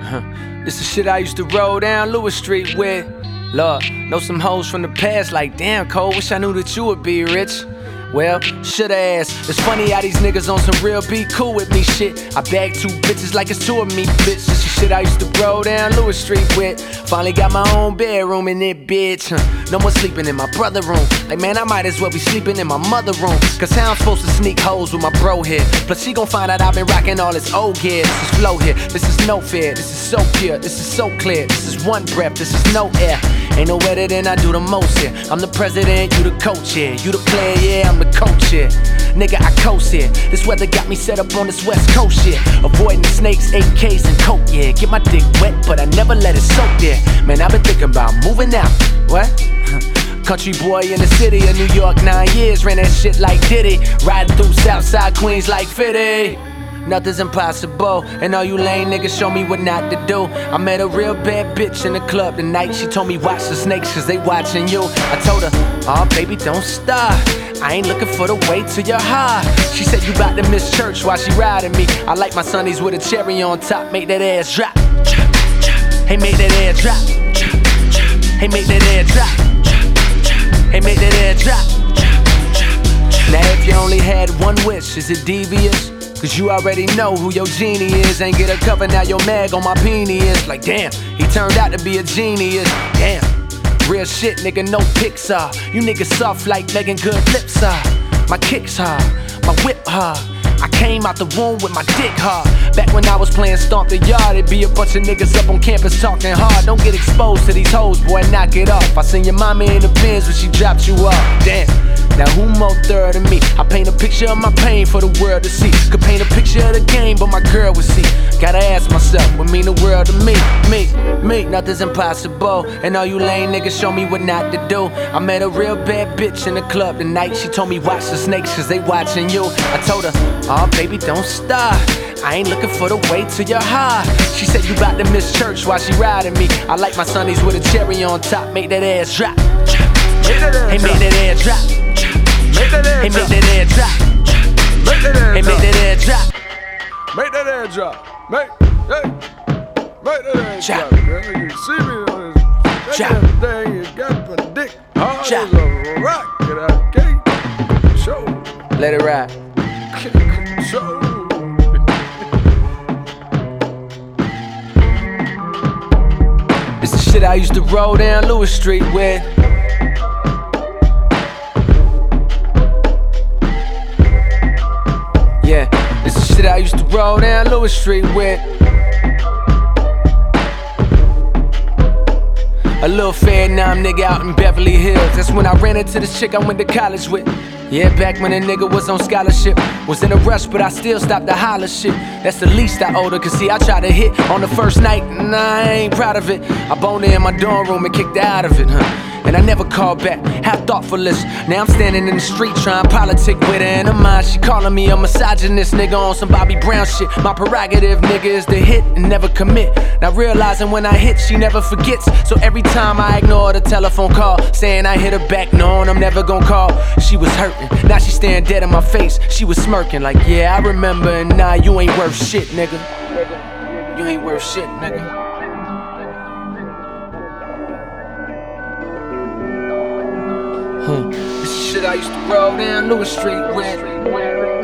This is shit I used to roll down Lewis Street with. Lord, know some hoes from the past like, damn, Cole, wish I knew that you would be rich. Well, shoulda asked. It's funny how these niggas on some real be cool with me shit. I bag two bitches like it's two of me, bitch. This is shit I used to roll down Lewis Street with. Finally got my own bedroom in it, bitch. No more sleeping in my brother room. Like, man, I might as well be sleeping in my mother room. Cause how I'm supposed to sneak hoes with my bro here? Plus she gon' find out I've been rocking all this old gear. This is flow here, this is no fear. This is so pure, this is so clear. This is one breath, this is no air. Ain't no better than I do the most here. I'm the president, you the coach here. You the player, yeah, I'm the coach here. Nigga, I coast here. This weather got me set up on this west coast shit. Avoiding the snakes, AKs, and coke, yeah. Get my dick wet, but I never let it soak there. Man, I've been thinking about moving out. What? Country boy in the city of New York, 9 years. Ran that shit like Diddy. Riding through Southside Queens like 50. Nothing's impossible, and all you lame niggas show me what not to do. I met a real bad bitch in the club tonight. She told me watch the snakes cause they watching you. I told her, oh baby don't stop, I ain't looking for the way to your heart. She said you bout to miss church while she riding me. I like my sunnies with a cherry on top. Make that ass drop. Hey, make that ass drop. Hey, make that ass drop. Hey, make that ass drop. Now if you only had one wish, is it devious? Cause you already know who your genie is. Ain't get a cover, now your mag on my peenie is. Like damn, he turned out to be a genius. Damn, real shit nigga, no Pixar. You niggas soft like Megan Good lips are. My kicks hard, my whip hard. I came out the womb with my dick hard. Back when I was playing Stomp the Yard, it'd be a bunch of niggas up on campus talking hard. Don't get exposed to these hoes, boy, knock it off. I seen your mama in the Benz when she dropped you off. Damn, now who more thorough than me? I paint a picture of my pain for the world to see. Could paint a picture of the game, but my girl would see. Gotta ask myself, what mean the world to me? Me, nothing's impossible. And all you lame niggas show me what not to do. I met a real bad bitch in the club tonight. She told me watch the snakes cause they watching you. I told her, oh baby don't stop, I ain't looking for the way to your heart. She said you bout to miss church while she riding me. I like my sunnies with a cherry on top. Make that ass drop. Hey, make that ass drop. Hey, make that ass drop. Hey, make that ass drop. Make that ass drop. Make that ass drop. You see me on this thing, you got my dick hard as a rock, and I can't control. Let it ride. Can't control. This is shit I used to roll down Lewis Street with. Yeah, this is shit I used to roll down Lewis Street with. A little Vietnam nigga out in Beverly Hills. That's when I ran into this chick I went to college with. Yeah, back when a nigga was on scholarship. Was in a rush, but I still stopped to holler shit. That's the least I owed her, cause see, I tried to hit on the first night, and I ain't proud of it. I boned her in my dorm room and kicked her out of it, and I never called back, how thoughtful is. Now I'm standing in the street trying politic with her in her mind. She calling me a misogynist nigga on some Bobby Brown shit. My prerogative, nigga, is to hit and never commit. Now realizing when I hit, she never forgets. So every time I ignore the telephone call, saying I hit her back, knowing I'm never gonna call. She was hurting, now she staring dead in my face. She was smirking like, yeah, I remember, and nah, you ain't worth shit, nigga. You ain't worth shit, nigga. This is shit I used to roll down Lewis Street with.